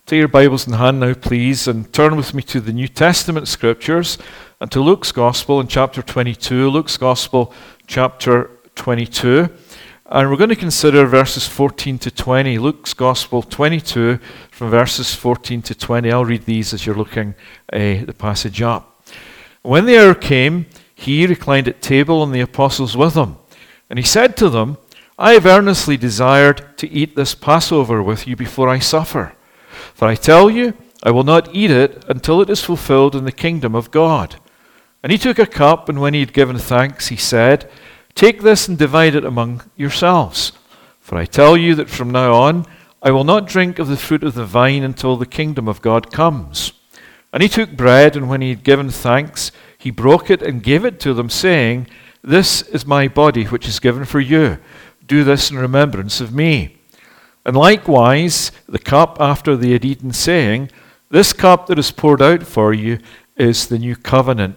Take your Bibles in hand now, please, and turn with me to the New Testament Scriptures and to Luke's Gospel in chapter 22. Luke's Gospel, chapter 22. And we're going to consider verses 14 to 20. Luke's Gospel 22, from verses 14 to 20. I'll read these as you're looking the passage up. When the hour came, he reclined at table and the apostles with him. And he said to them, I have earnestly desired to eat this Passover with you before I suffer. For I tell you, I will not eat it until it is fulfilled in the kingdom of God. And he took a cup, and when he had given thanks, he said, Take this and divide it among yourselves. For I tell you that from now on I will not drink of the fruit of the vine until the kingdom of God comes. And he took bread, and when he had given thanks, he broke it and gave it to them, saying, This is my body, which is given for you. Do this in remembrance of me. And likewise, the cup after they had eaten, saying, This cup that is poured out for you is the new covenant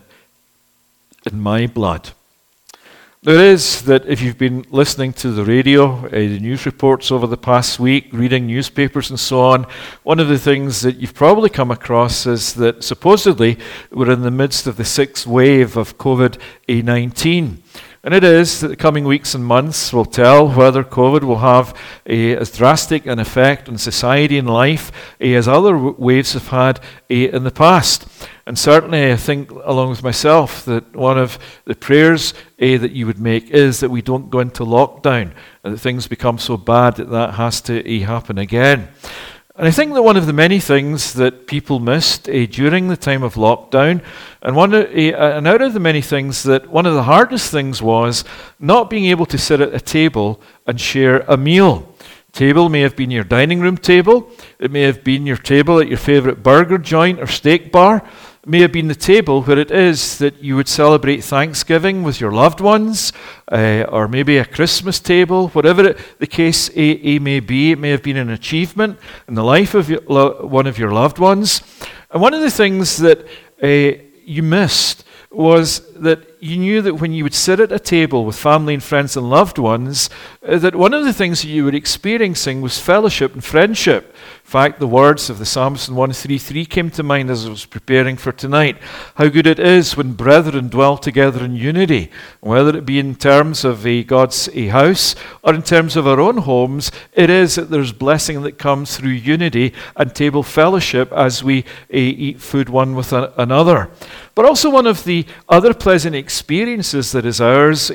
in my blood. There is that if you've been listening to the radio, the news reports over the past week, reading newspapers and so on, one of the things that you've probably come across is that supposedly we're in the midst of the sixth wave of COVID-19. And it is that the coming weeks and months will tell whether COVID will have as drastic an effect on society and life as other waves have had in the past. And certainly I think, along with myself, that one of the prayers that you would make is that we don't go into lockdown and that things become so bad that that has to happen again. And I think that one of the many things that people missed during the time of lockdown, and out of the many things, that one of the hardest things was not being able to sit at a table and share a meal. Table may have been your dining room table. It may have been your table at your favorite burger joint or steak bar. It may have been the table where it is that you would celebrate Thanksgiving with your loved ones, or maybe a Christmas table, whatever the case may be. It may have been an achievement in the life of one of your loved ones. And one of the things that you missed was that you knew that when you would sit at a table with family and friends and loved ones, that one of the things that you were experiencing was fellowship and friendship. In fact, the words of the psalmist in 133 came to mind as I was preparing for tonight. How good it is when brethren dwell together in unity, whether it be in terms of God's house or in terms of our own homes. It is that there's blessing that comes through unity and table fellowship as we eat food one with another. But also one of the other pleasant experiences that is ours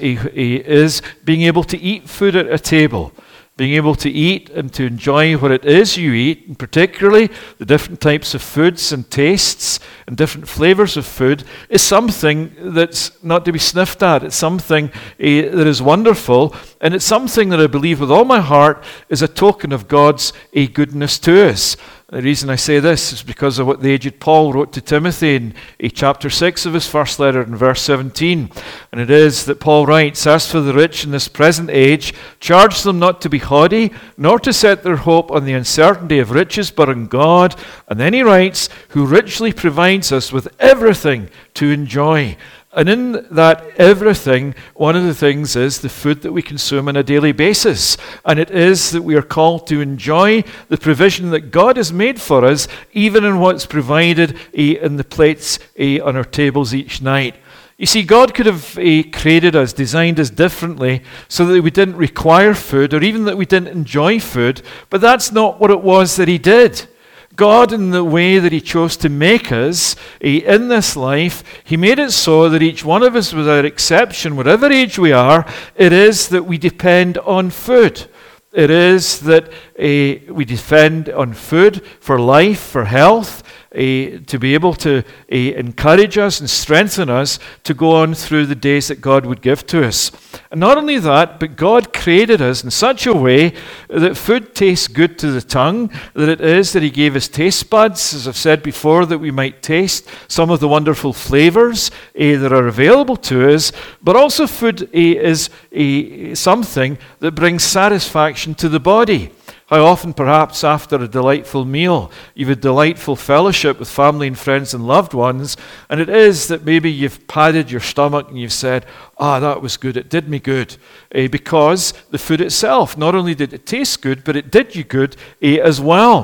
is being able to eat food at a table. Being able to eat and to enjoy what it is you eat, and particularly the different types of foods and tastes and different flavors of food, is something that's not to be sniffed at. It's something that is wonderful, and it's something that I believe with all my heart is a token of God's goodness to us. The reason I say this is because of what the aged Paul wrote to Timothy in chapter 6 of his first letter in verse 17. And it is that Paul writes, As for the rich in this present age, charge them not to be haughty, nor to set their hope on the uncertainty of riches, but on God. And then he writes, Who richly provides us with everything to enjoy. And in that everything, one of the things is the food that we consume on a daily basis. And it is that we are called to enjoy the provision that God has made for us, even in what's provided in the plates on our tables each night. You see, God could have created us, designed us differently so that we didn't require food or even that we didn't enjoy food, but that's not what it was that he did. God, in the way that he chose to make us in this life, he made it so that each one of us, without exception, whatever age we are, it is that we depend on food. It is that we depend on food for life, for health, to be able to encourage us and strengthen us to go on through the days that God would give to us. And not only that, but God created us in such a way that food tastes good to the tongue, that it is that he gave us taste buds, as I've said before, that we might taste some of the wonderful flavors that are available to us, but also food is something that brings satisfaction to the body. How often, perhaps, after a delightful meal, you've a delightful fellowship with family and friends and loved ones, and it is that maybe you've padded your stomach and you've said, that was good, it did me good. Because the food itself, not only did it taste good, but it did you good as well.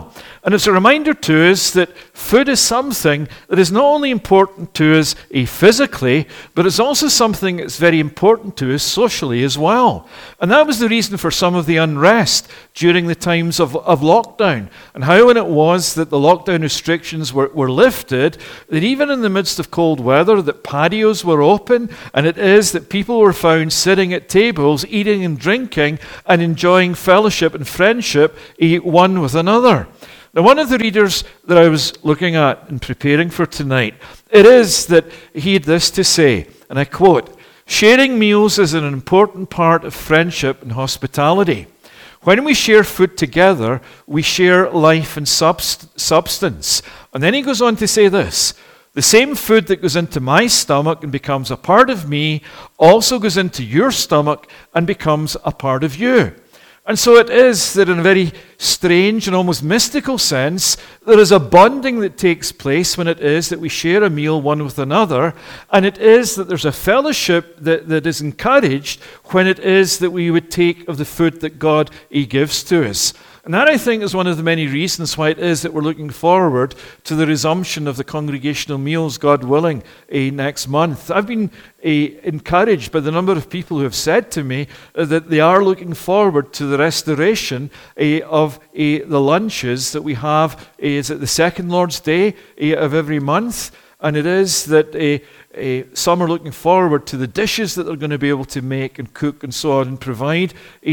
And it's a reminder to us that food is something that is not only important to us physically, but it's also something that's very important to us socially as well. And that was the reason for some of the unrest during the times of lockdown, and how when it was that the lockdown restrictions were lifted, that even in the midst of cold weather, that patios were open, and it is that people were found sitting at tables, eating and drinking, and enjoying fellowship and friendship one with another. Now, one of the readers that I was looking at and preparing for tonight, it is that he had this to say, and I quote, "Sharing meals is an important part of friendship and hospitality. When we share food together, we share life and substance." And then he goes on to say this, "The same food that goes into my stomach and becomes a part of me also goes into your stomach and becomes a part of you." And so it is that in a very strange and almost mystical sense, there is a bonding that takes place when it is that we share a meal one with another, and it is that there's a fellowship that is encouraged when it is that we would take of the food that God gives to us. And that, I think, is one of the many reasons why it is that we're looking forward to the resumption of the congregational meals, God willing, next month. I've been encouraged by the number of people who have said to me that they are looking forward to the restoration of the lunches that we have. Is it the second Lord's Day of every month? And it is that some are looking forward to the dishes that they're going to be able to make and cook and so on and provide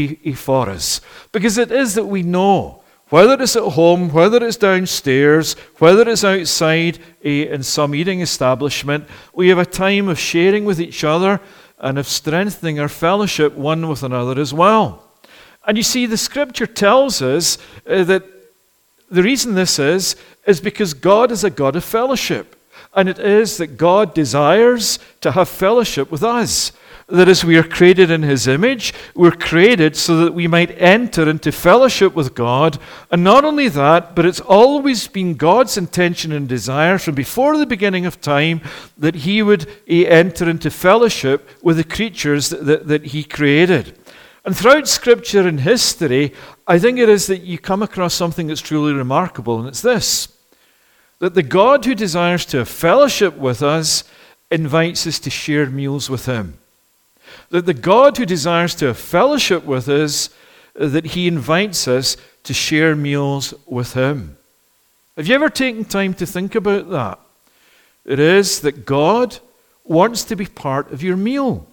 for us. Because it is that we know, whether it's at home, whether it's downstairs, whether it's outside in some eating establishment, we have a time of sharing with each other and of strengthening our fellowship one with another as well. And you see, the Scripture tells us that the reason this is because God is a God of fellowship. And it is that God desires to have fellowship with us. That as we are created in His image, we're created so that we might enter into fellowship with God. And not only that, but it's always been God's intention and desire from before the beginning of time that He would enter into fellowship with the creatures that He created. And throughout Scripture and history, I think it is that you come across something that's truly remarkable, and it's this: that the God who desires to have fellowship with us invites us to share meals with Him. That the God who desires to have fellowship with us, that He invites us to share meals with Him. Have you ever taken time to think about that? It is that God wants to be part of your meal.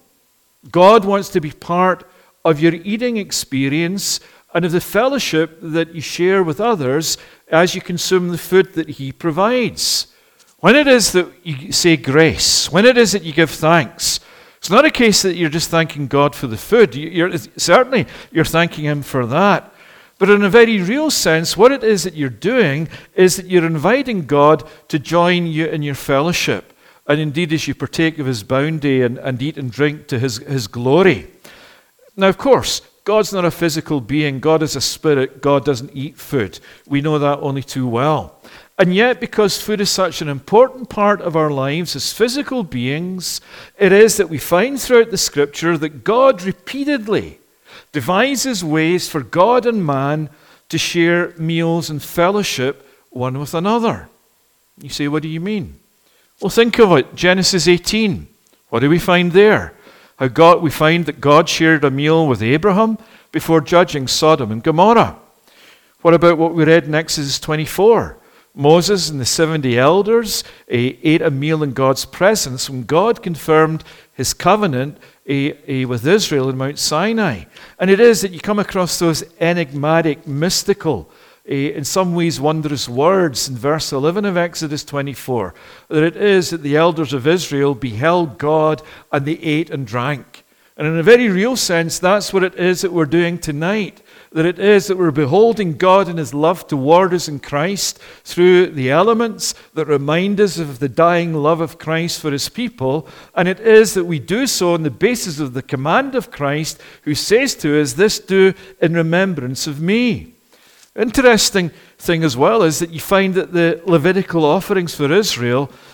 God wants to be part of your eating experience and of the fellowship that you share with others as you consume the food that He provides. When it is that you say grace, when it is that you give thanks, it's not a case that you're just thanking God for the food. Certainly you're thanking Him for that. But in a very real sense, what it is that you're doing is that you're inviting God to join you in your fellowship. And indeed, as you partake of His bounty and eat and drink to His glory. Now, of course, God's not a physical being. God is a spirit. God doesn't eat food. We know that only too well. And yet, because food is such an important part of our lives as physical beings, it is that we find throughout the Scripture that God repeatedly devises ways for God and man to share meals and fellowship one with another. You say, what do you mean? Well, think of it. Genesis 18. What do we find there? We find that God shared a meal with Abraham before judging Sodom and Gomorrah. What about what we read in Exodus 24? Moses and the 70 elders ate a meal in God's presence when God confirmed His covenant with Israel in Mount Sinai. And it is that you come across those enigmatic, mystical, in some ways wondrous words in verse 11 of Exodus 24, that it is that the elders of Israel beheld God and they ate and drank. And in a very real sense, that's what it is that we're doing tonight. That it is that we're beholding God and His love toward us in Christ through the elements that remind us of the dying love of Christ for His people. And it is that we do so on the basis of the command of Christ, who says to us, "This do in remembrance of me." Interesting thing as well is that you find that the Levitical offerings for Israel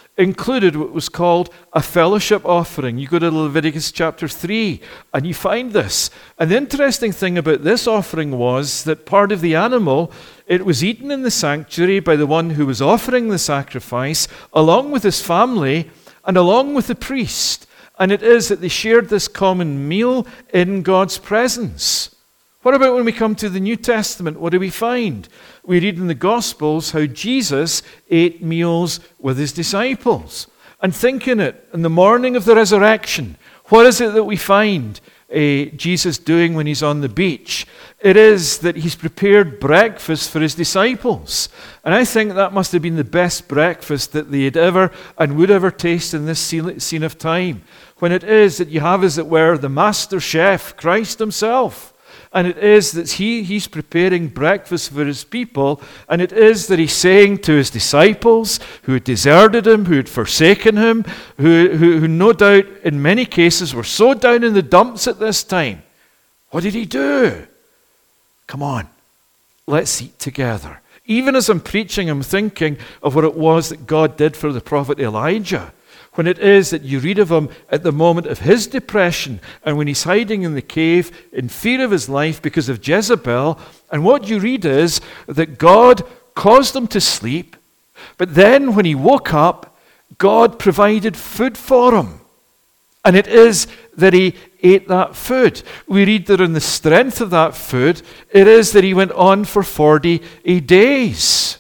included what was called a fellowship offering. You go to Leviticus chapter 3 and you find this. And the interesting thing about this offering was that part of the animal, it was eaten in the sanctuary by the one who was offering the sacrifice, along with his family and along with the priest. And it is that they shared this common meal in God's presence. What about when we come to the New Testament? What do we find? We read in the Gospels how Jesus ate meals with his disciples. And think in it, in the morning of the resurrection, what is it that we find Jesus doing when he's on the beach? It is that he's prepared breakfast for his disciples. And I think that must have been the best breakfast that they had ever and would ever taste in this scene of time. When it is that you have, as it were, the master chef, Christ himself. And it is that he's preparing breakfast for his people. And it is that he's saying to his disciples who had deserted him, who had forsaken him, who no doubt in many cases were so down in the dumps at this time. What did he do? Come on, let's eat together. Even as I'm preaching, I'm thinking of what it was that God did for the prophet Elijah. When it is that you read of him at the moment of his depression and when he's hiding in the cave in fear of his life because of Jezebel, and what you read is that God caused him to sleep, but then when he woke up, God provided food for him. And it is that he ate that food. We read that on the strength of that food, it is that he went on for 40 days.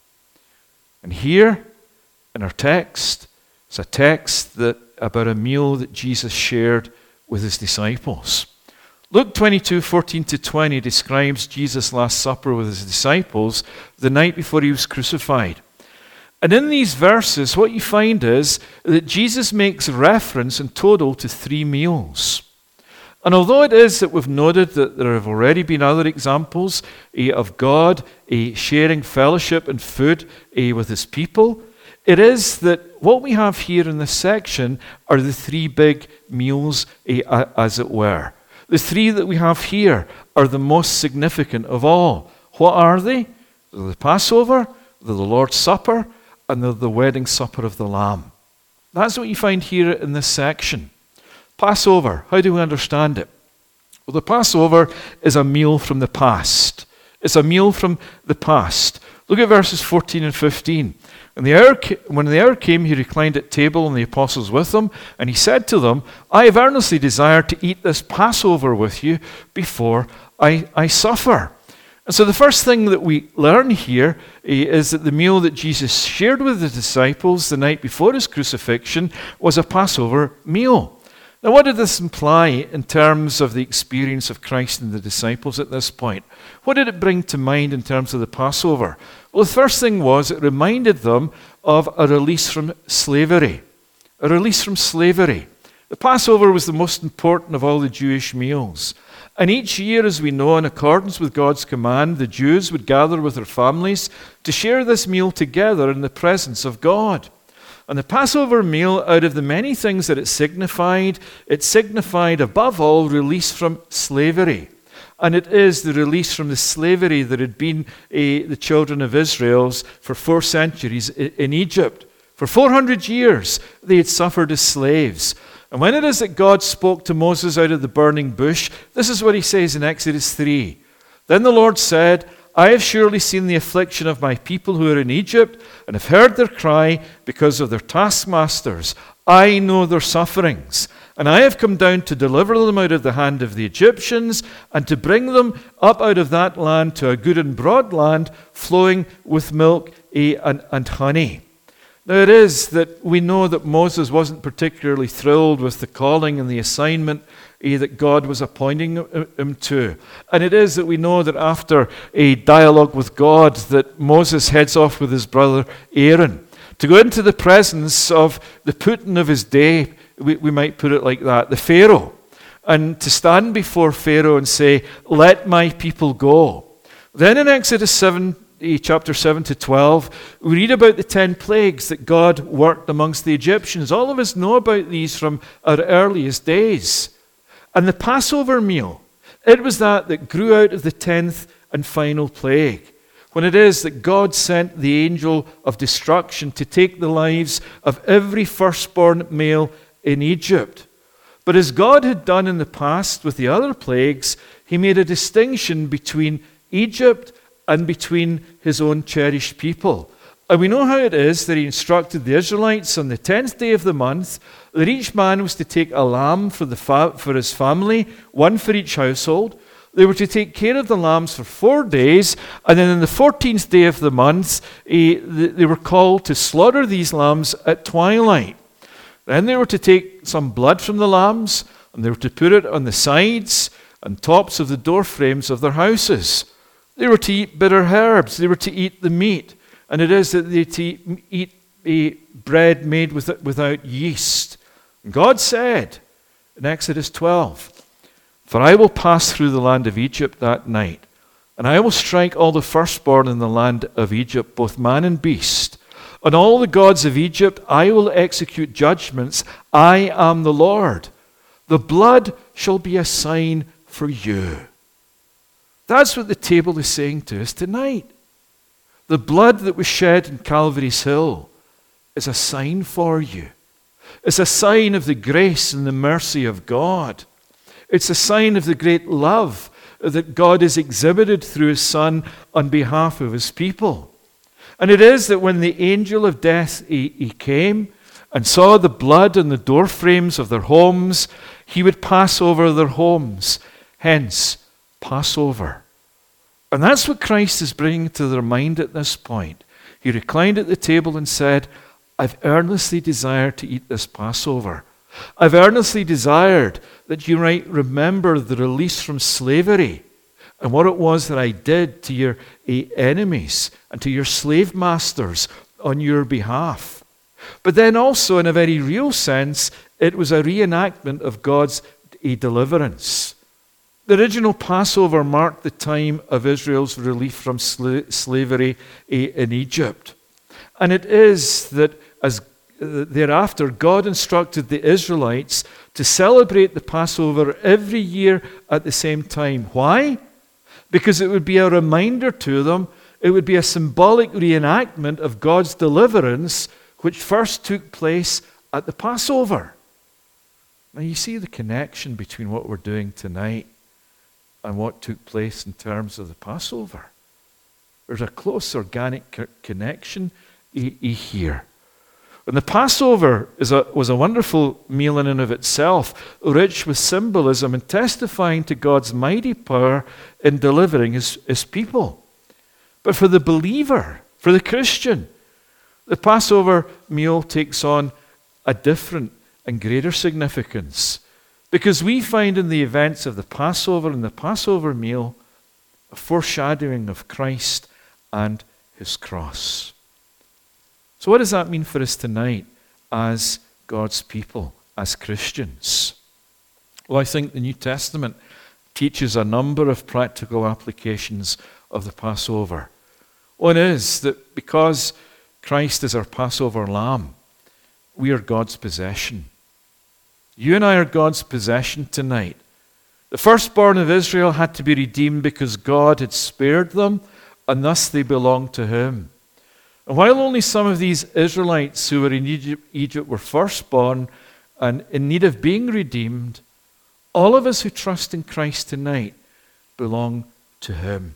And here in our text, it's a text about a meal that Jesus shared with his disciples. Luke 22:14-20 describes Jesus' Last Supper with his disciples the night before he was crucified. And in these verses, what you find is that Jesus makes reference in total to 3 meals. And although it is that we've noted that there have already been other examples of God sharing fellowship and food with his people, it is that what we have here in this section are the 3 big meals, as it were. The 3 that we have here are the most significant of all. What are they? They're the Passover, they're the Lord's Supper, and they're the wedding supper of the Lamb. That's what you find here in this section. Passover, how do we understand it? Well, the Passover is a meal from the past. It's a meal from the past. Look at verses 14 and 15. When the hour came, he reclined at table and the apostles with him, and he said to them, I have earnestly desired to eat this Passover with you before I suffer. And so the first thing that we learn here is that the meal that Jesus shared with the disciples the night before his crucifixion was a Passover meal. Now, what did this imply in terms of the experience of Christ and the disciples at this point? What did it bring to mind in terms of the Passover? Well, the first thing was it reminded them of a release from slavery. A release from slavery. The Passover was the most important of all the Jewish meals. And each year, as we know, in accordance with God's command, the Jews would gather with their families to share this meal together in the presence of God. And the Passover meal, out of the many things that it signified above all release from slavery. And it is the release from the slavery that had been the children of Israel's for 4 centuries in Egypt. For 400 years, they had suffered as slaves. And when it is that God spoke to Moses out of the burning bush, this is what he says in Exodus 3. Then the Lord said, I have surely seen the affliction of my people who are in Egypt, and have heard their cry because of their taskmasters. I know their sufferings, and I have come down to deliver them out of the hand of the Egyptians, and to bring them up out of that land to a good and broad land, flowing with milk and honey. Now it is that we know that Moses wasn't particularly thrilled with the calling and the assignment that God was appointing him to. And it is that we know that after a dialogue with God that Moses heads off with his brother Aaron to go into the presence of the Putin of his day, we might put it like that, the Pharaoh, and to stand before Pharaoh and say, let my people go. Then in Exodus 7, chapter 7 to 12, we read about the 10 plagues that God worked amongst the Egyptians. All of us know about these from our earliest days. And the Passover meal, it was that grew out of the 10th and final plague. when it is that God sent the angel of destruction to take the lives of every firstborn male in Egypt. But as God had done in the past with the other plagues, he made a distinction between Egypt and between his own cherished people. And we know how it is that he instructed the Israelites on the 10th day of the month that each man was to take a lamb for his family, one for each household. They were to take care of the lambs for 4 days, and then on the 14th day of the month, they were called to slaughter these lambs at twilight. Then they were to take some blood from the lambs, and they were to put it on the sides and tops of the door frames of their houses. They were to eat bitter herbs. They were to eat the meat. And it is that they to eat a bread made without yeast. And God said in Exodus 12, "For I will pass through the land of Egypt that night, and I will strike all the firstborn in the land of Egypt, both man and beast. On all the gods of Egypt I will execute judgments. I am the Lord. The blood shall be a sign for you." That's what the table is saying to us tonight. The blood that was shed in Calvary's Hill is a sign for you. It's a sign of the grace and the mercy of God. It's a sign of the great love that God has exhibited through his Son on behalf of his people. And it is that when the angel of death he came and saw the blood on the door frames of their homes, he would pass over their homes. Hence, Passover. And that's what Christ is bringing to their mind at this point. He reclined at the table and said, "I've earnestly desired to eat this Passover. I've earnestly desired that you might remember the release from slavery and what it was that I did to your enemies and to your slave masters on your behalf." But then also, in a very real sense, it was a reenactment of God's deliverance. The original Passover marked the time of Israel's relief from slavery in Egypt. And it is that as thereafter God instructed the Israelites to celebrate the Passover every year at the same time. Why? Because it would be a reminder to them, it would be a symbolic reenactment of God's deliverance, which first took place at the Passover. Now you see the connection between what we're doing tonight and what took place in terms of the Passover. There's a close organic connection here. And the Passover was a wonderful meal in and of itself, rich with symbolism and testifying to God's mighty power in delivering his people. But for the believer, for the Christian, the Passover meal takes on a different and greater significance. Because we find in the events of the Passover and the Passover meal a foreshadowing of Christ and his cross. So what does that mean for us tonight as God's people, as Christians? Well, I think the New Testament teaches a number of practical applications of the Passover. One is that because Christ is our Passover lamb, we are God's possession. You and I are God's possession tonight. The firstborn of Israel had to be redeemed because God had spared them, and thus they belonged to him. And while only some of these Israelites who were in Egypt were firstborn and in need of being redeemed, all of us who trust in Christ tonight belong to him.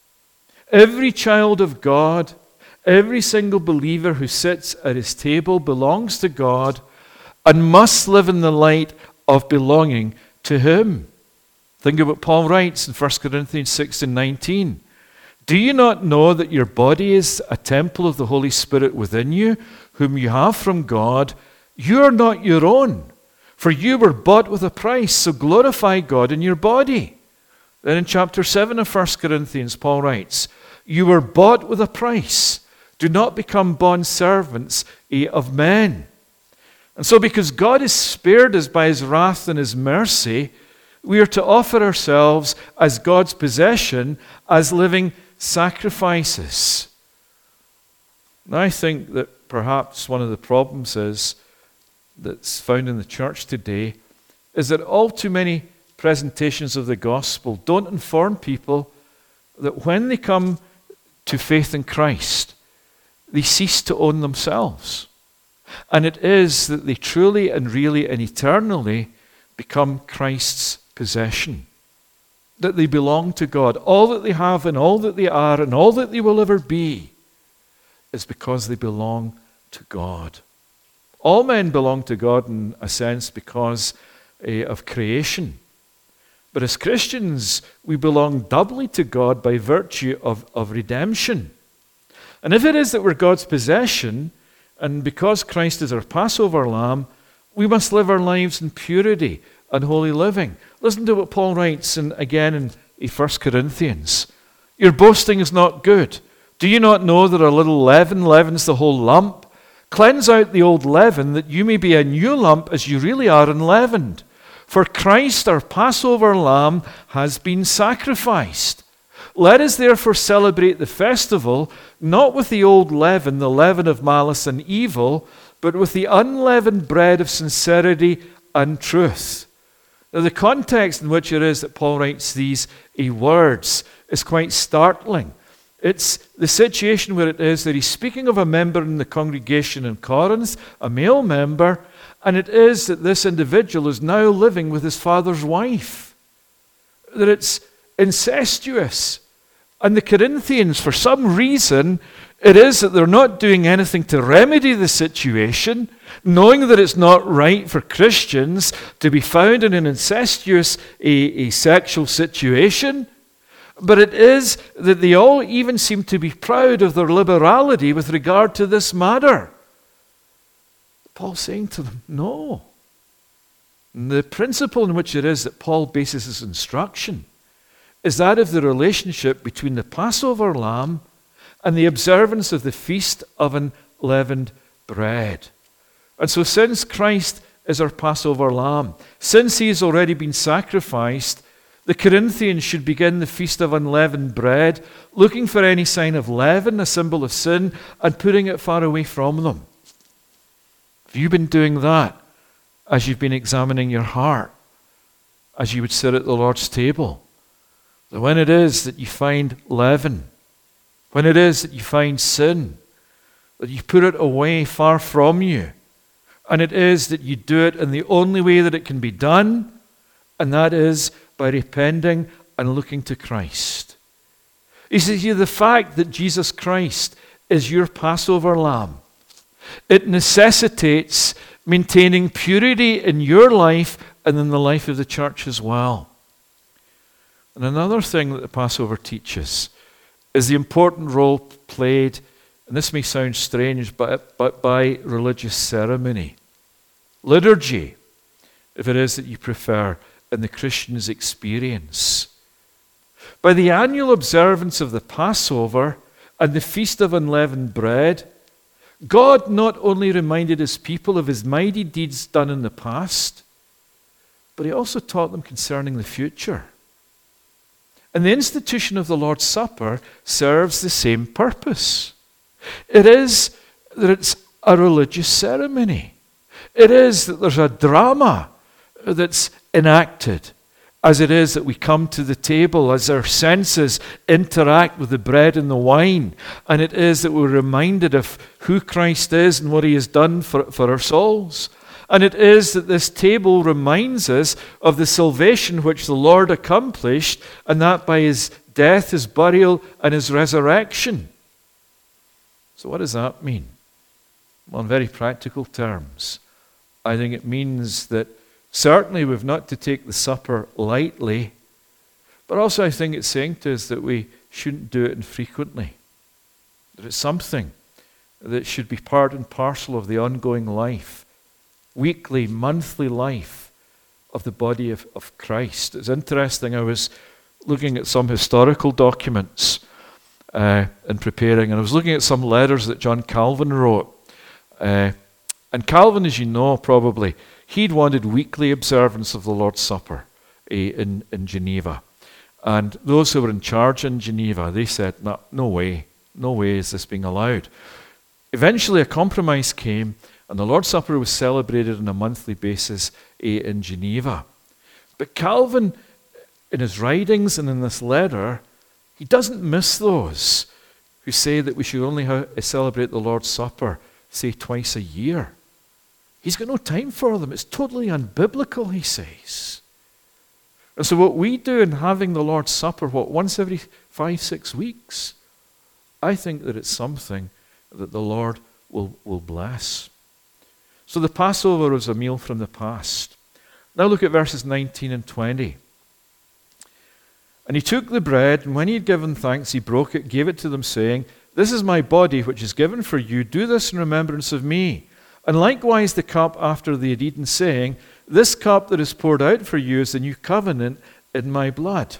Every child of God, every single believer who sits at his table belongs to God and must live in the light of belonging to him. Think of what Paul writes in 1 Corinthians 6:19. "Do you not know that your body is a temple of the Holy Spirit within you, whom you have from God? You are not your own, for you were bought with a price, so glorify God in your body." Then in chapter 7 of 1 Corinthians, Paul writes, "You were bought with a price. Do not become bondservants of men." And so because God has spared us by his wrath and his mercy, we are to offer ourselves as God's possession, as living sacrifices. Now, I think that perhaps one of the problems that's found in the church today is that all too many presentations of the gospel don't inform people that when they come to faith in Christ, they cease to own themselves. And it is that they truly and really and eternally become Christ's possession. That they belong to God. All that they have and all that they are and all that they will ever be is because they belong to God. All men belong to God in a sense because of creation. But as Christians, we belong doubly to God by virtue of redemption. And if it is that we're God's possession, and because Christ is our Passover lamb, we must live our lives in purity and holy living. Listen to what Paul writes again in 1 Corinthians. Your boasting is not good. Do you not know that a little leaven leavens the whole lump? Cleanse out the old leaven, that you may be a new lump as you really are unleavened. For Christ, our Passover lamb, has been sacrificed. Let us therefore celebrate the festival, not with the old leaven, the leaven of malice and evil, but with the unleavened bread of sincerity and truth. Now, the context in which it is that Paul writes these words is quite startling. It's the situation where it is that he's speaking of a member in the congregation in Corinth, a male member, and it is that this individual is now living with his father's wife. That it's incestuous. And the Corinthians, for some reason, it is that they're not doing anything to remedy the situation, knowing that it's not right for Christians to be found in an incestuous sexual situation. But it is that they all even seem to be proud of their liberality with regard to this matter. Paul's saying to them, no. And the principle in which it is that Paul bases his instruction is that of the relationship between the Passover lamb and the observance of the feast of unleavened bread. And so since Christ is our Passover lamb, since he has already been sacrificed, the Corinthians should begin the feast of unleavened bread, looking for any sign of leaven, a symbol of sin, and putting it far away from them. Have you been doing that as you've been examining your heart, as you would sit at the Lord's table? That when it is that you find leaven, when it is that you find sin, that you put it away far from you, and it is that you do it in the only way that it can be done, and that is by repenting and looking to Christ. You see, the fact that Jesus Christ is your Passover lamb, it necessitates maintaining purity in your life and in the life of the church as well. And another thing that the Passover teaches is the important role played, and this may sound strange, but by religious ceremony. Liturgy, if it is that you prefer, in the Christian's experience. By the annual observance of the Passover and the Feast of Unleavened Bread, God not only reminded his people of his mighty deeds done in the past, but he also taught them concerning the future. And the institution of the Lord's Supper serves the same purpose. It is that it's a religious ceremony. It is that there's a drama that's enacted, as it is that we come to the table, as our senses interact with the bread and the wine, and it is that we're reminded of who Christ is and what he has done for our souls. And it is that this table reminds us of the salvation which the Lord accomplished, and that by his death, his burial, and his resurrection. So what does that mean? Well, in very practical terms, I think it means that certainly we've not to take the supper lightly, but also I think it's saying to us that we shouldn't do it infrequently. That it's something that should be part and parcel of the ongoing life, weekly, monthly life of the body of Christ. It's interesting, I was looking at some historical documents in preparing, and I was looking at some letters that John Calvin wrote. And Calvin, as you know probably, he'd wanted weekly observance of the Lord's Supper in Geneva. And those who were in charge in Geneva, they said, no way is this being allowed. Eventually a compromise came, and the Lord's Supper was celebrated on a monthly basis in Geneva. But Calvin, in his writings and in this letter, he doesn't miss those. who say that we should only celebrate the Lord's Supper, say, twice a year. He's got no time for them. It's totally unbiblical, he says. And so what we do in having the Lord's Supper, once every 5-6 weeks, I think that it's something that the Lord will bless. So the Passover was a meal from the past. Now look at verses 19 and 20. And he took the bread, and when he had given thanks, he broke it, gave it to them, saying, "This is my body, which is given for you. Do this in remembrance of me." And likewise the cup after they had eaten, saying, "This cup that is poured out for you is the new covenant in my blood."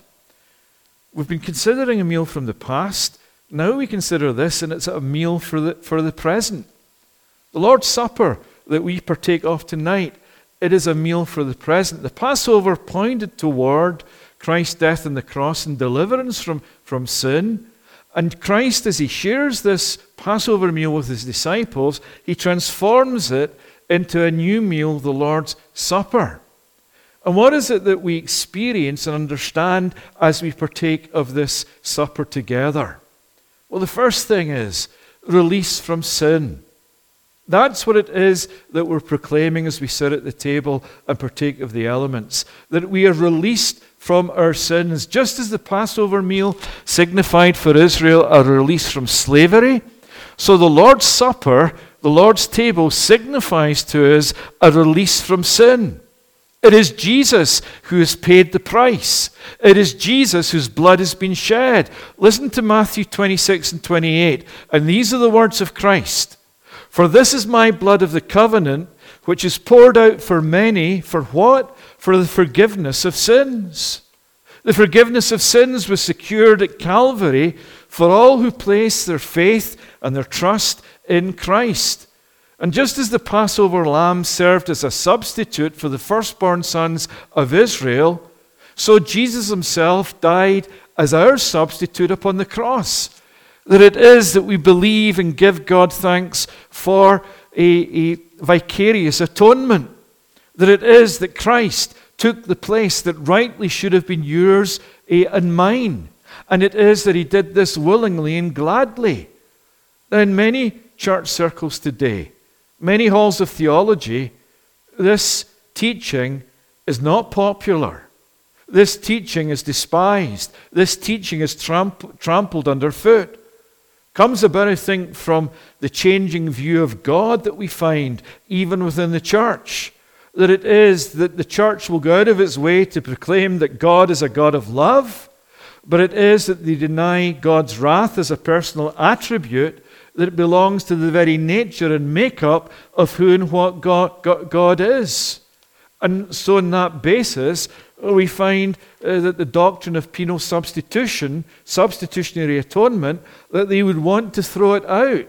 We've been considering a meal from the past. Now we consider this, and it's a meal for the present. The Lord's Supper that we partake of tonight, it is a meal for the present. The Passover pointed toward Christ's death on the cross and deliverance from sin. And Christ, as he shares this Passover meal with his disciples, he transforms it into a new meal, the Lord's Supper. And what is it that we experience and understand as we partake of this supper together? Well, the first thing is release from sin. That's what it is that we're proclaiming as we sit at the table and partake of the elements. That we are released from our sins. Just as the Passover meal signified for Israel a release from slavery, so the Lord's Supper, the Lord's table, signifies to us a release from sin. It is Jesus who has paid the price. It is Jesus whose blood has been shed. Listen to Matthew 26 and 28, and these are the words of Christ. "For this is my blood of the covenant, which is poured out for many," for what? For the forgiveness of sins. The forgiveness of sins was secured at Calvary for all who place their faith and their trust in Christ. And just as the Passover lamb served as a substitute for the firstborn sons of Israel, so Jesus himself died as our substitute upon the cross. That it is that we believe and give God thanks for a vicarious atonement. That it is that Christ took the place that rightly should have been yours and mine. And it is that he did this willingly and gladly. Now, in many church circles today, many halls of theology, this teaching is not popular. This teaching is despised. This teaching is trampled underfoot. Comes about, I think, from the changing view of God that we find even within the church. That it is that the church will go out of its way to proclaim that God is a God of love, but it is that they deny God's wrath as a personal attribute, that it belongs to the very nature and makeup of who and what God is. And so on that basis, we find that the doctrine of penal substitution, substitutionary atonement, that they would want to throw it out.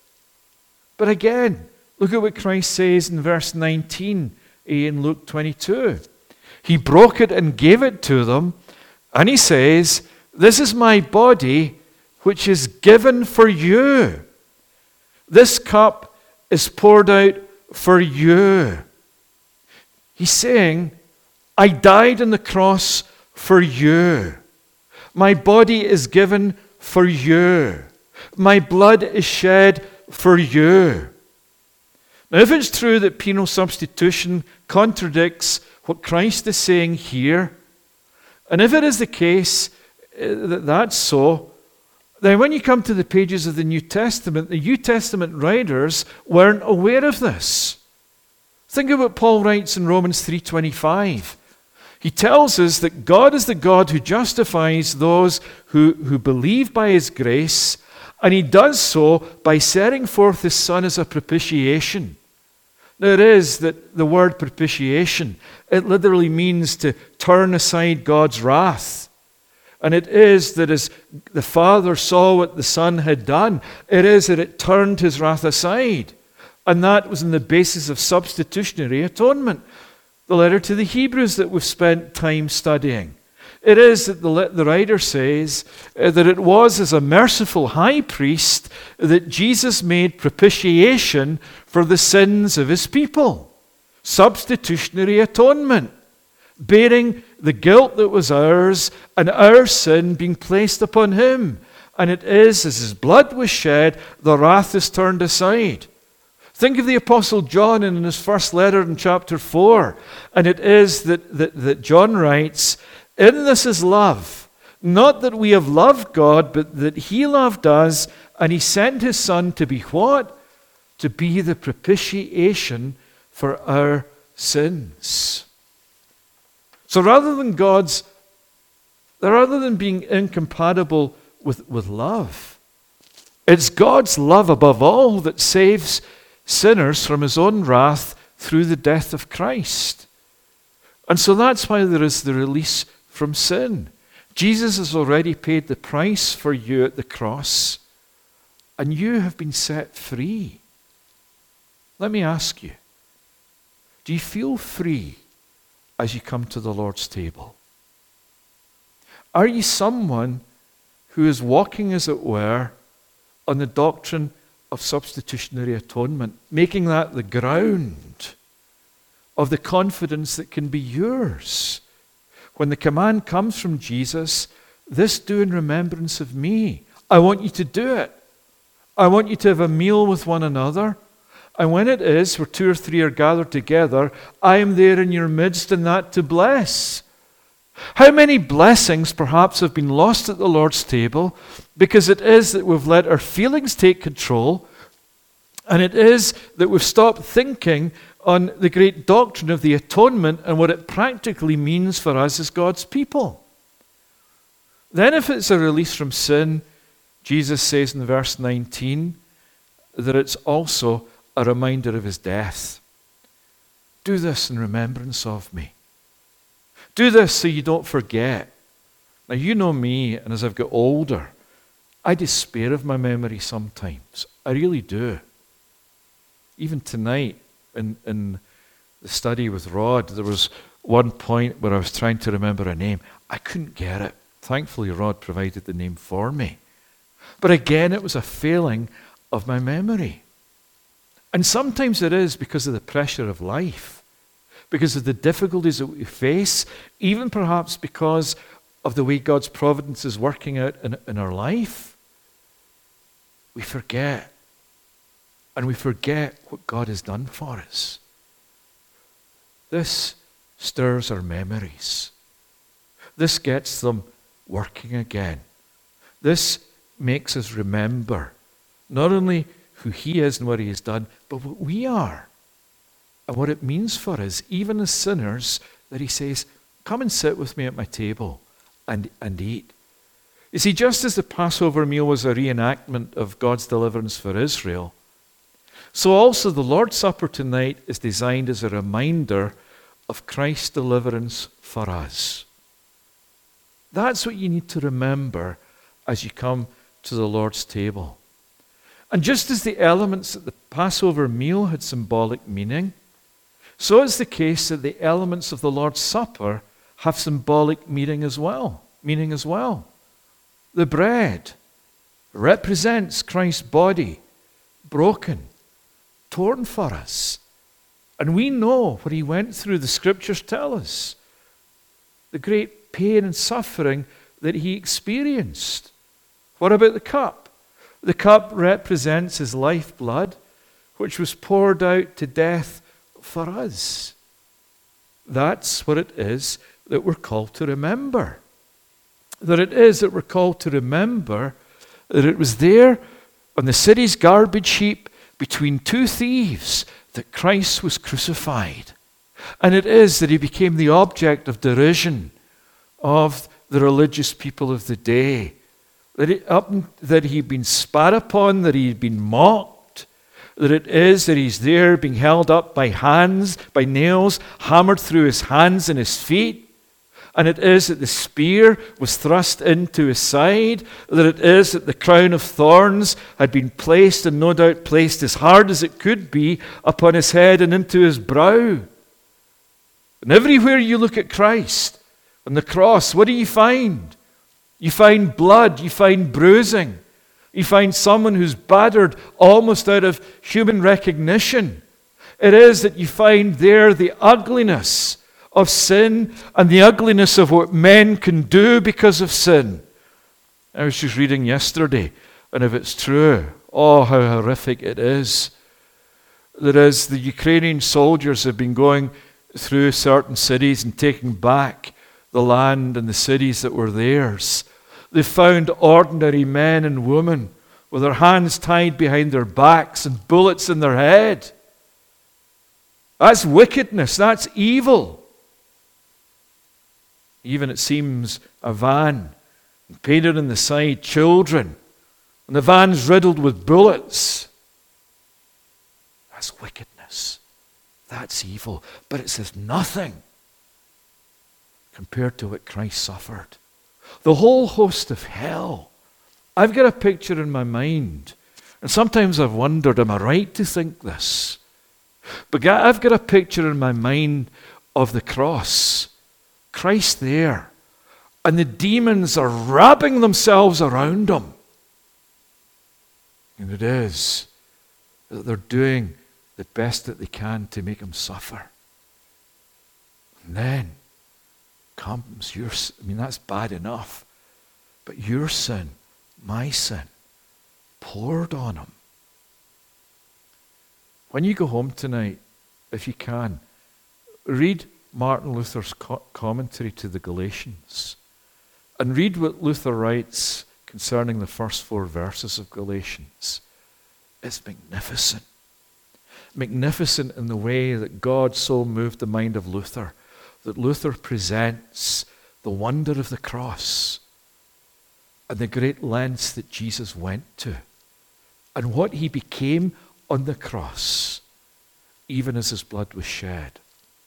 But again, look at what Christ says in verse 19 in Luke 22. He broke it and gave it to them, and he says, "This is my body, which is given for you. This cup is poured out for you." He's saying, I died on the cross for you. My body is given for you. My blood is shed for you. Now, if it's true that penal substitution contradicts what Christ is saying here, and if it is the case that that's so, then when you come to the pages of the New Testament writers weren't aware of this. Think of what Paul writes in Romans 3:25. He tells us that God is the God who justifies those who believe by his grace, and he does so by setting forth his Son as a propitiation. Now it is that the word propitiation, it literally means to turn aside God's wrath. And it is that as the Father saw what the Son had done, it is that it turned his wrath aside. And that was on the basis of substitutionary atonement. The letter to the Hebrews that we've spent time studying. It is that the writer says that it was as a merciful high priest that Jesus made propitiation for the sins of his people. Substitutionary atonement. Bearing the guilt that was ours and our sin being placed upon him. And it is, as his blood was shed, the wrath is turned aside. Think of the Apostle John in his first letter in chapter 4. And it is that John writes, "In this is love, not that we have loved God, but that he loved us, and he sent his Son to be" what? To be the propitiation for our sins. So rather than being incompatible with love, it's God's love above all that saves sinners from his own wrath through the death of Christ. And so that's why there is the release from sin. Jesus has already paid the price for you at the cross, and you have been set free. Let me ask you, do you feel free as you come to the Lord's table? Are you someone who is walking, as it were, on the doctrine of substitutionary atonement, making that the ground of the confidence that can be yours? When the command comes from Jesus, "This do in remembrance of me," I want you to do it. I want you to have a meal with one another. And when it is, where 2 or 3 are gathered together, I am there in your midst, and that to bless. How many blessings perhaps have been lost at the Lord's table because it is that we've let our feelings take control, and it is that we've stopped thinking on the great doctrine of the atonement and what it practically means for us as God's people. Then if it's a release from sin, Jesus says in verse 19 that it's also a reminder of his death. Do this in remembrance of me. Do this so you don't forget. Now you know me, and as I've got older, I despair of my memory sometimes. I really do. Even tonight in the study with Rod, there was one point where I was trying to remember a name. I couldn't get it. Thankfully, Rod provided the name for me. But again, it was a failing of my memory. And sometimes it is because of the pressure of life, because of the difficulties that we face, even perhaps because of the way God's providence is working out in our life. We forget. And we forget what God has done for us. This stirs our memories. This gets them working again. This makes us remember not only who he is and what he has done, but what we are and what it means for us, even as sinners, that he says, "Come and sit with me at my table and eat." You see, just as the Passover meal was a reenactment of God's deliverance for Israel, so also the Lord's Supper tonight is designed as a reminder of Christ's deliverance for us. That's what you need to remember as you come to the Lord's table. And just as the elements at the Passover meal had symbolic meaning, so is the case that the elements of the Lord's Supper have symbolic meaning as well. The bread represents Christ's body, broken, torn for us. And we know what he went through, the scriptures tell us. The great pain and suffering that he experienced. What about the cup? The cup represents his lifeblood, which was poured out to death for us. That's what it is that we're called to remember. That it is that we're called to remember that it was there on the city's garbage heap between two thieves that Christ was crucified. And it is that he became the object of derision of the religious people of the day. That he'd been spat upon, that he'd been mocked, that it is that he's there being held up by nails, hammered through his hands and his feet. And it is that the spear was thrust into his side, that it is that the crown of thorns had been placed, and no doubt placed as hard as it could be, upon his head and into his brow. And everywhere you look at Christ on the cross, what do you find? You find blood, you find bruising, you find someone who's battered almost out of human recognition. It is that you find there the ugliness of sin and the ugliness of what men can do because of sin. I was just reading yesterday, and if it's true, oh, how horrific it is. That is, the Ukrainian soldiers have been going through certain cities and taking back the land and the cities that were theirs. They found ordinary men and women with their hands tied behind their backs and bullets in their head. That's wickedness. That's evil. Even, it seems, a van, painted on the side, children, and the van's riddled with bullets. That's wickedness. That's evil. But it says nothing compared to what Christ suffered. The whole host of hell. I've got a picture in my mind, and sometimes I've wondered, am I right to think this? But I've got a picture in my mind of the cross. Christ there. And the demons are wrapping themselves around him. And it is that they're doing the best that they can to make him suffer. And then comes your sin. That's bad enough. But your sin, my sin, poured on him. When you go home tonight, if you can, read Martin Luther's commentary to the Galatians. And read what Luther writes concerning the first 4 verses of Galatians. It's magnificent. Magnificent in the way that God so moved the mind of Luther, that Luther presents the wonder of the cross and the great lengths that Jesus went to and what he became on the cross, even as his blood was shed.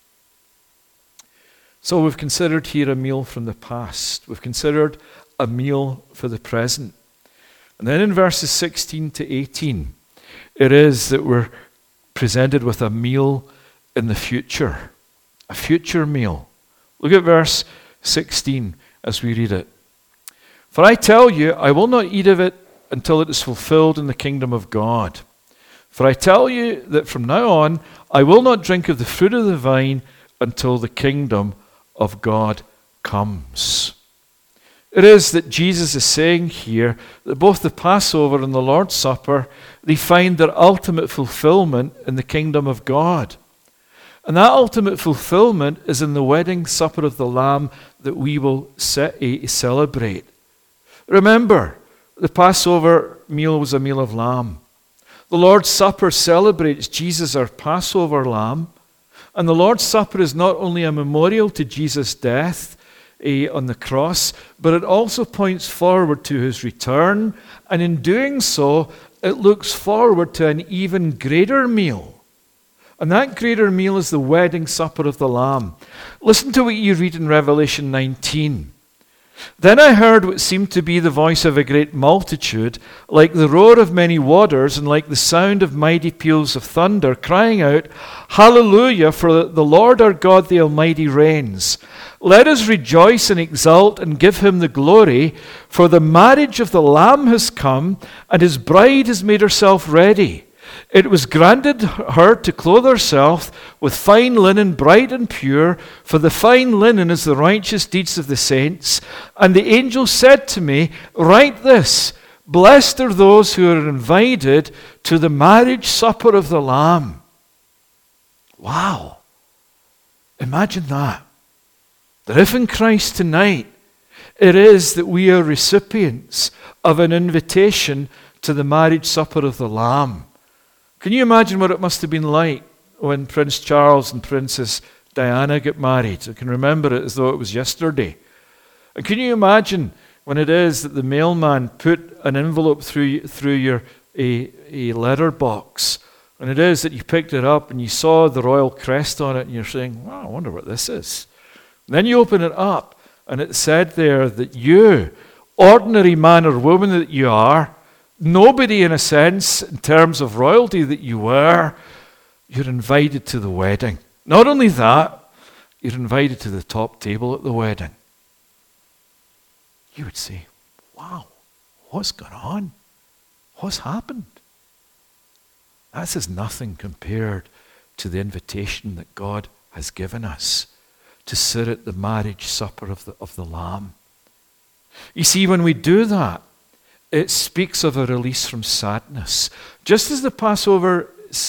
So we've considered here a meal from the past. We've considered a meal for the present. And then in verses 16 to 18, it is that we're presented with a meal in the future. A future meal. Look at verse 16 as we read it. For I tell you, I will not eat of it until it is fulfilled in the kingdom of God. For I tell you that from now on, I will not drink of the fruit of the vine until the kingdom of God comes. It is that Jesus is saying here that both the Passover and the Lord's Supper, they find their ultimate fulfillment in the kingdom of God. And that ultimate fulfillment is in the wedding supper of the Lamb that we will celebrate. Remember, the Passover meal was a meal of lamb. The Lord's Supper celebrates Jesus, our Passover lamb. And the Lord's Supper is not only a memorial to Jesus' death on the cross, but it also points forward to his return. And in doing so, it looks forward to an even greater meal. And that greater meal is the wedding supper of the Lamb. Listen to what you read in Revelation 19. Then I heard what seemed to be the voice of a great multitude, like the roar of many waters and like the sound of mighty peals of thunder, crying out, Hallelujah, for the Lord our God the Almighty reigns. Let us rejoice and exult and give him the glory, for the marriage of the Lamb has come, and his bride has made herself ready. It was granted her to clothe herself with fine linen, bright and pure, for the fine linen is the righteous deeds of the saints. And the angel said to me, Write this, blessed are those who are invited to the marriage supper of the Lamb. Wow. Imagine that. That if in Christ tonight, it is that we are recipients of an invitation to the marriage supper of the Lamb. Can you imagine what it must have been like when Prince Charles and Princess Diana got married? I can remember it as though it was yesterday. And can you imagine when it is that the mailman put an envelope through your a letter box, and it is that you picked it up and you saw the royal crest on it and you're saying, wow, I wonder what this is. And then you open it up and it said there that you, ordinary man or woman that you are, nobody in a sense, in terms of royalty that you were, you're invited to the wedding. Not only that, you're invited to the top table at the wedding. You would say, wow, what's gone on? What's happened? That is nothing compared to the invitation that God has given us to sit at the marriage supper of the Lamb. You see, when we do that, it speaks of a release from sadness. Just as the Passover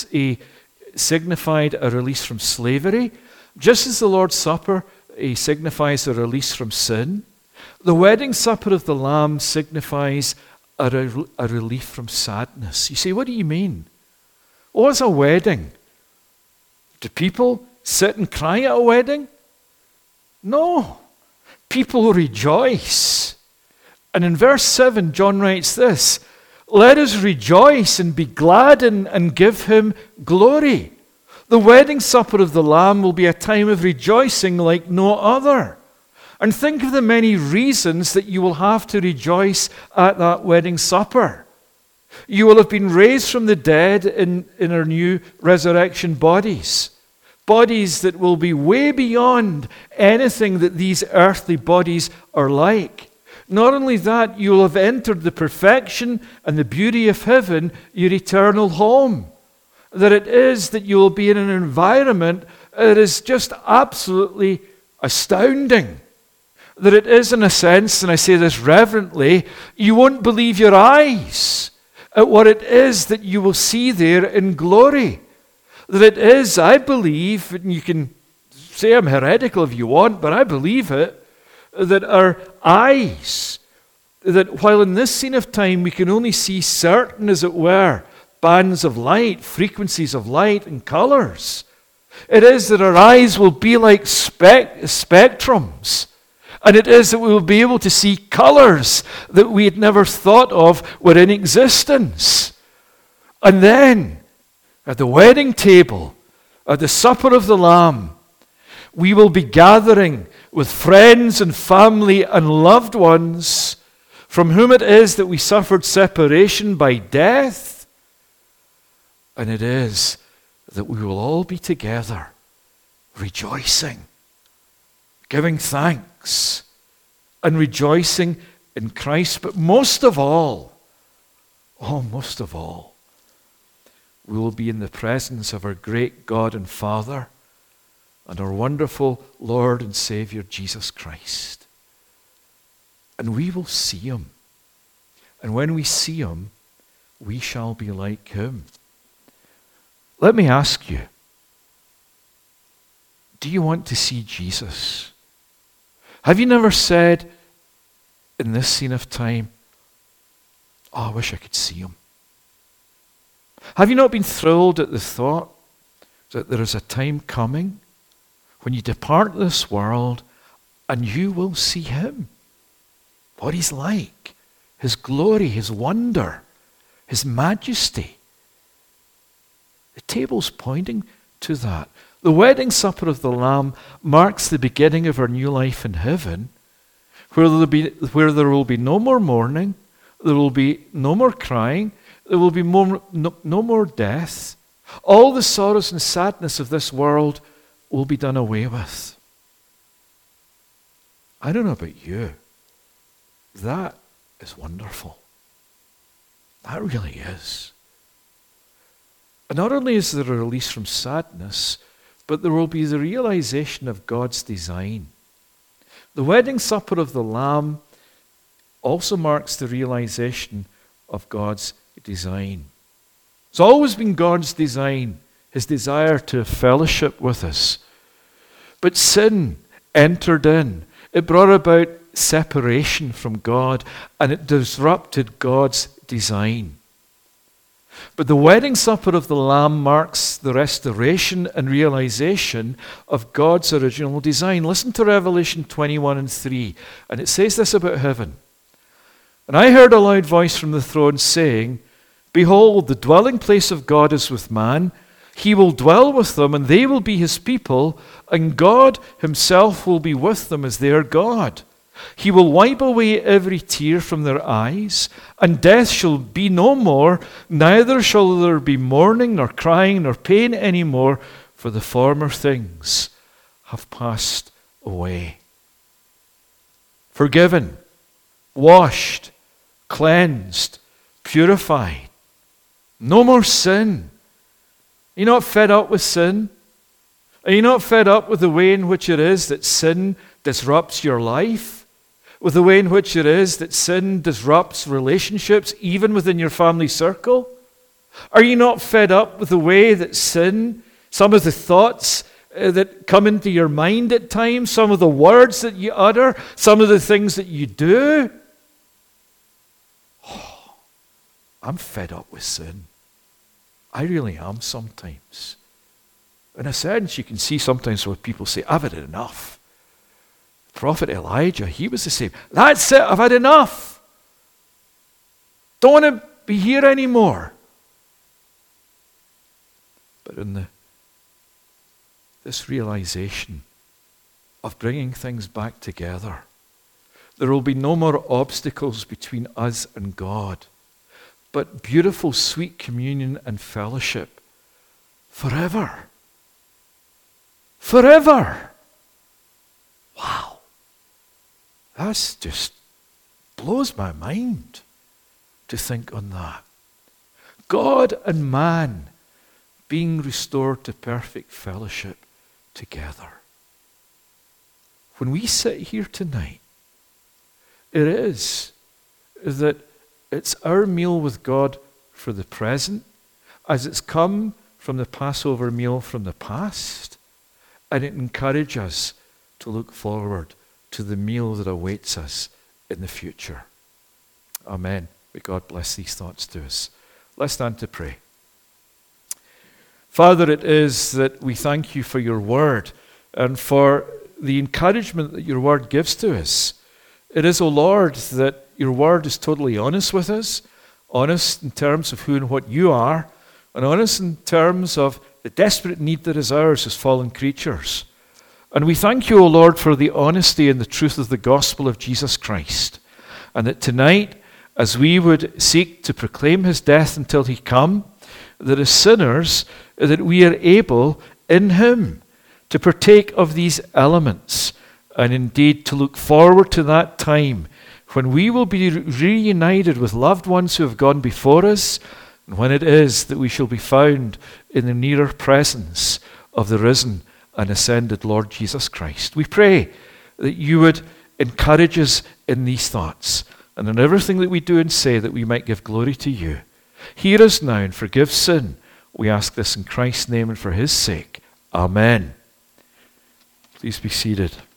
signified a release from slavery, just as the Lord's Supper signifies a release from sin, the wedding supper of the Lamb signifies a relief from sadness. You say, what do you mean? What's a wedding? Do people sit and cry at a wedding? No. People rejoice. And in verse 7, John writes this, let us rejoice and be glad and give him glory. The wedding supper of the Lamb will be a time of rejoicing like no other. And think of the many reasons that you will have to rejoice at that wedding supper. You will have been raised from the dead in our new resurrection bodies. Bodies that will be way beyond anything that these earthly bodies are like. Not only that, you will have entered the perfection and the beauty of heaven, your eternal home. That it is that you will be in an environment that is just absolutely astounding. That it is, in a sense, and I say this reverently, you won't believe your eyes at what it is that you will see there in glory. That it is, I believe, and you can say I'm heretical if you want, but I believe it, that our eyes, that while in this scene of time we can only see certain, as it were, bands of light, frequencies of light and colors, it is that our eyes will be like spectrums. And it is that we will be able to see colors that we had never thought of were in existence. And then, at the wedding table, at the supper of the Lamb, we will be gathering with friends and family and loved ones from whom it is that we suffered separation by death. And it is that we will all be together, rejoicing, giving thanks, and rejoicing in Christ. But most of all, we will be in the presence of our great God and Father and our wonderful Lord and Savior, Jesus Christ. And we will see him. And when we see him, we shall be like him. Let me ask you, do you want to see Jesus? Have you never said in this scene of time, oh, I wish I could see him? Have you not been thrilled at the thought that there is a time coming when you depart this world and you will see him? What he's like, his glory, his wonder, his majesty. The table's pointing to that. The wedding supper of the Lamb marks the beginning of our new life in heaven, where there will be no more mourning, there will be no more crying, there will be no more death. All the sorrows and sadness of this world will be done away with. I don't know about you. That is wonderful. That really is. And not only is there a release from sadness, but there will be the realization of God's design. The wedding supper of the Lamb also marks the realization of God's design. It's always been God's design, his desire to fellowship with us. But sin entered in. It brought about separation from God, and it disrupted God's design. But the wedding supper of the Lamb marks the restoration and realization of God's original design. Listen to Revelation 21:3, and it says this about heaven. And I heard a loud voice from the throne saying, behold, the dwelling place of God is with man. He will dwell with them, and they will be his people, and God himself will be with them as their God. He will wipe away every tear from their eyes, and death shall be no more, neither shall there be mourning, nor crying, nor pain any more, for the former things have passed away. Forgiven, washed, cleansed, purified. No more sin. Are you not fed up with sin? Are you not fed up with the way in which it is that sin disrupts your life? with the way in which it is that sin disrupts relationships, even within your family circle? Are you not fed up with the way that sin, some of the thoughts that come into your mind at times, some of the words that you utter, some of the things that you do? Oh, I'm fed up with sin. I really am sometimes. In a sense, you can see sometimes where people say, I've had enough. Prophet Elijah, he was the same. That's it, I've had enough. Don't want to be here anymore. But in this realization of bringing things back together, there will be no more obstacles between us and God, but beautiful, sweet communion and fellowship forever. Forever. Wow. That's just blows my mind to think on that. God and man being restored to perfect fellowship together. When we sit here tonight, it is that it's our meal with God for the present, as it's come from the Passover meal from the past, and it encourages us to look forward to the meal that awaits us in the future. Amen. May God bless these thoughts to us. Let's stand to pray. Father, it is that we thank you for your word and for the encouragement that your word gives to us. It is, O Lord, that your word is totally honest with us, honest in terms of who and what you are, and honest in terms of the desperate need that is ours as fallen creatures. And we thank you, O Lord, for the honesty and the truth of the gospel of Jesus Christ. And that tonight, as we would seek to proclaim his death until he come, that as sinners, that we are able in him to partake of these elements, and indeed to look forward to that time when we will be reunited with loved ones who have gone before us, and when it is that we shall be found in the nearer presence of the risen and ascended Lord Jesus Christ. We pray that you would encourage us in these thoughts, and in everything that we do and say, that we might give glory to you. Hear us now and forgive sin. We ask this in Christ's name and for his sake. Amen. Please be seated.